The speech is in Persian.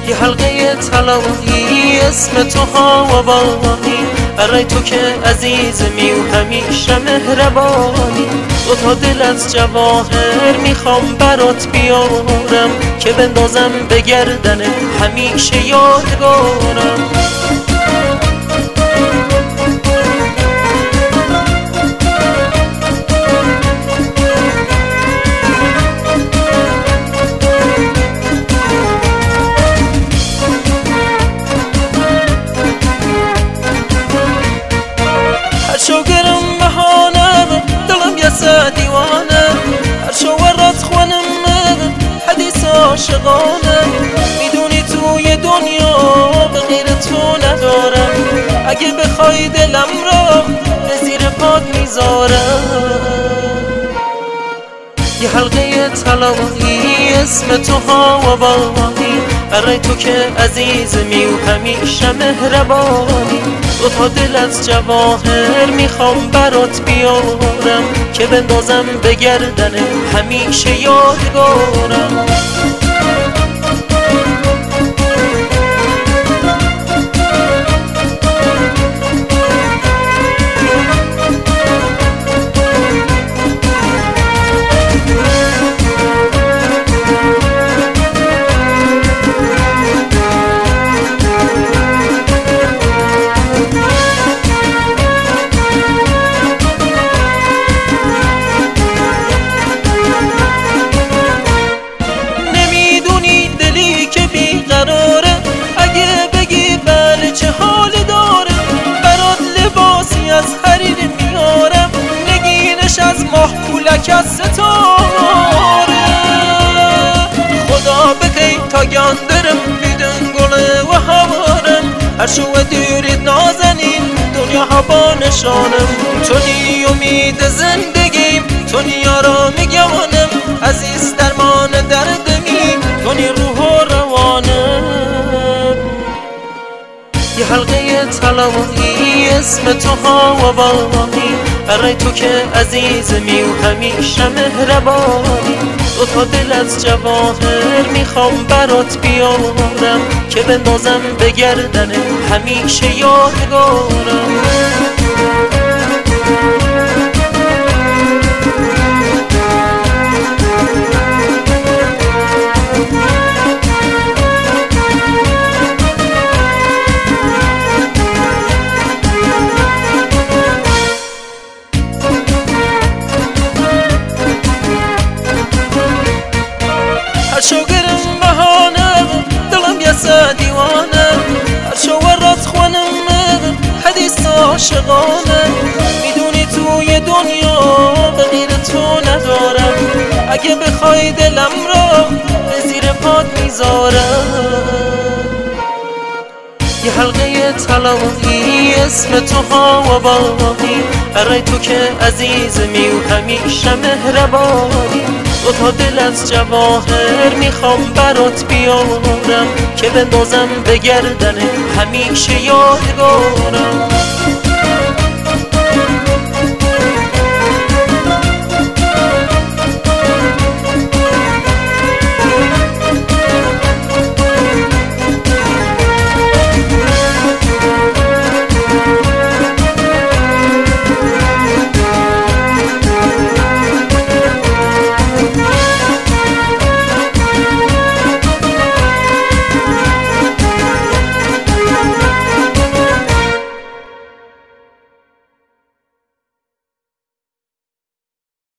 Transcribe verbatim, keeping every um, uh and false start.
یه حلقه طلایی اسم تو هوابانی، برای تو که عزیزمی و همیشه مهربانی. دو تا دل از جواهر میخوام برات بیارم، که بندازم به گردنه همیشه یادگارم. شوگرم بهانه دلم یسه دیوانه، هر شو ورات خونم حدیث عاشقانه. میدونی توی دنیا به غیر تو ندارم، اگه بخوای دلم را به زیر پات میذارم. یه حلقه طلایی اسم تو هوابانی، برای تو که عزیزمی و همیشه مهربانی. دو تا دل از جواهر میخوام برات بیارم، که بندازم به گردنه همیشه یادگارم. اگه بگی بله چه حالی داره، برات لباسی از حریر میارم، نگینش از ماه پولک از ستاره. خدا بکی تا گندرم بیدن گله و هوارم، هر شو دیرید نازنین دنیا هوا نشانم. تونی امید زندگیم، تونی آرام گمانم، عزیز درمان دردمی، تونی روح و روانم. یه حلقه طلایی اسم تو هوابانی، برای تو که عزیزمی و همیشه مهربانی. دو تا دل از جواهر میخوام برات بیارم، که بندازم به گردنه همیشه یادگارم. شوگرم بهانه دلم یسه دیوانه، هر شو ورات خونم حدیث عاشقانه. میدونی توی دنیا به غیر تو ندارم، اگه بخوای دلم را به زیر پات میذارم. یه حلقه طلایی اسم تو هوابانی، برای تو که عزیزمی و همیشه مهربانی. دو تا دل از جواهر میخوام برات بیارم، که بندازم به گردنه همیشه یادگارم.